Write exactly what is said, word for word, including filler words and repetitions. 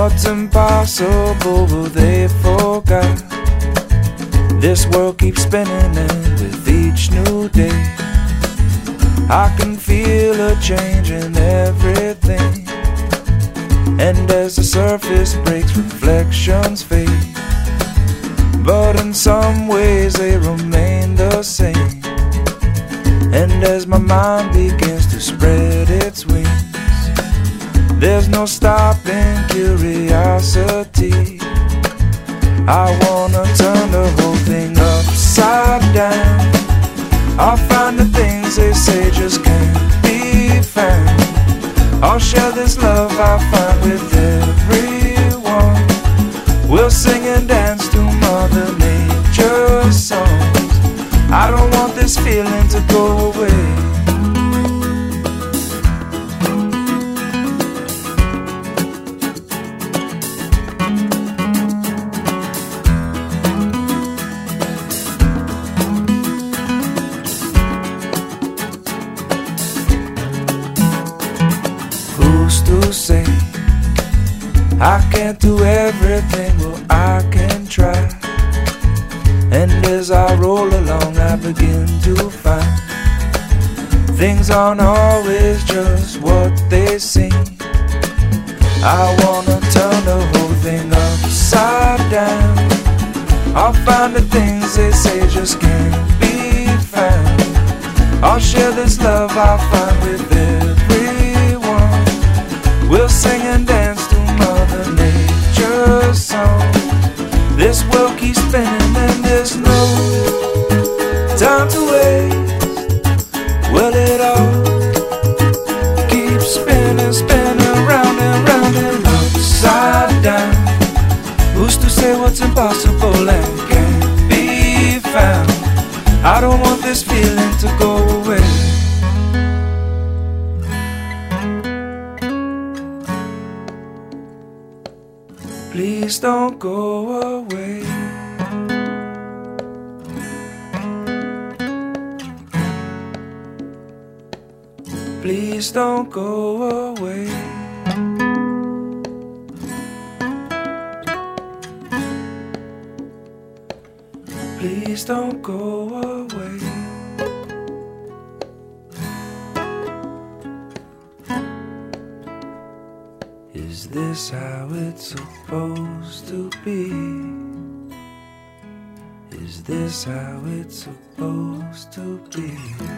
What's impossible, well, they forgot. This world keeps spinning, and with each new day I can feel a change in everything. And as the surface breaks, reflections fade, but in some ways they remain the same. And as my mind begins to spread its wings, there's no stopping curiosity. I wanna turn the whole thing upside down. I'll find the things they say just can't be found. I'll share this love I find with everyone. We'll sing and dance to Mother Nature's songs. I don't want this feeling to go away. To say I can't do everything, well I can try. And as I roll along I begin to find things aren't always just what they seem. I wanna turn the whole thing upside down. I'll find the things they say just can't be found. I'll share this love I find with everyone. We'll sing and dance to Mother Nature's song. This world keeps spinning and there's no time to waste. Well, it all keeps spinning, spinning round and round and upside down. Who's to say what's impossible and can't be found? I don't want this feeling to go away. Please don't go away. Please don't go away. Please don't go away. Is this how it's supposed to be? Is this how it's supposed to be?